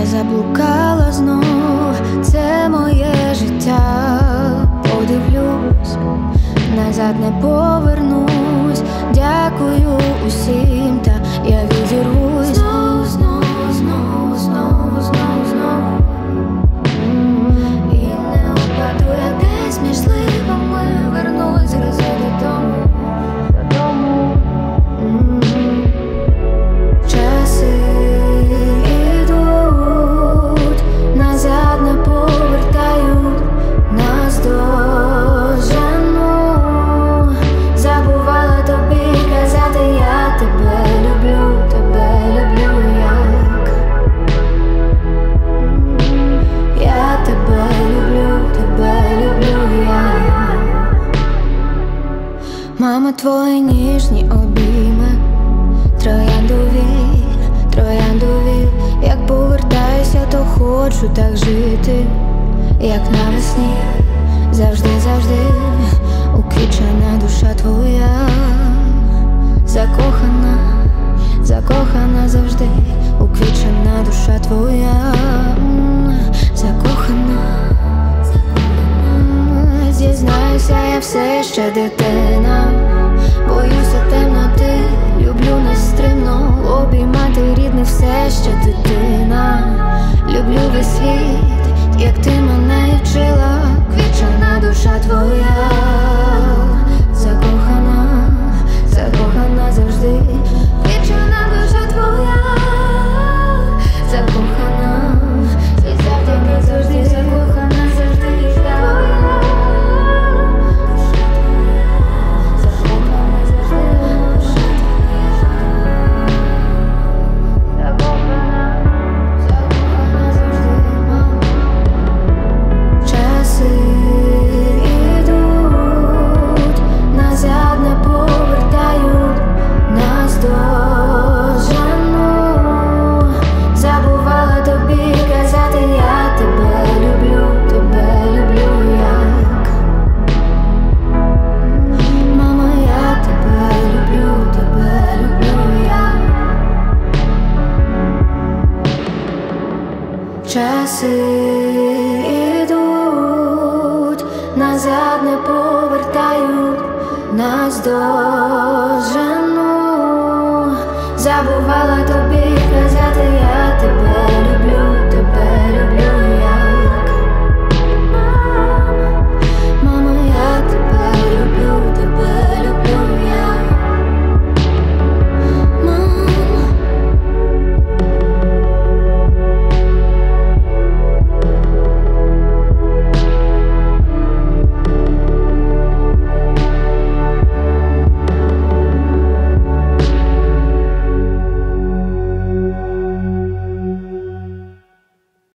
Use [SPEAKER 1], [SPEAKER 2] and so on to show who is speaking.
[SPEAKER 1] Я заблукала знов, це моє життя. Подивлюсь, назад не повернусь. Дякую усім, та я відірвусь знову, знову, знову, знову, знову, знову. І не упаду я десь між зливами. Вернусь разом додому. Часи ідуть, назад не повертають, нас дожену. Забувала тобі казати, я тебе люблю як. Я тебе люблю як. Мама, твої ніжні обійми, трояндові, як повертаюся, то хочу так жити, як навесні, завжди, завжди, уквічена душа твоя, закохана завжди, уквічена душа твоя, закохана. Зізнаюся, я все ще дитина, боюся темноти, люблю нестримно обіймати рідних, все ще дитина. Люблю весь світ, як ти мене і вчила, квічена душа твоя, закохана завжди, квічена душа твоя, закохана, і завжди закохана завжди твоя. Часи ідуть, назад не повертають, нас до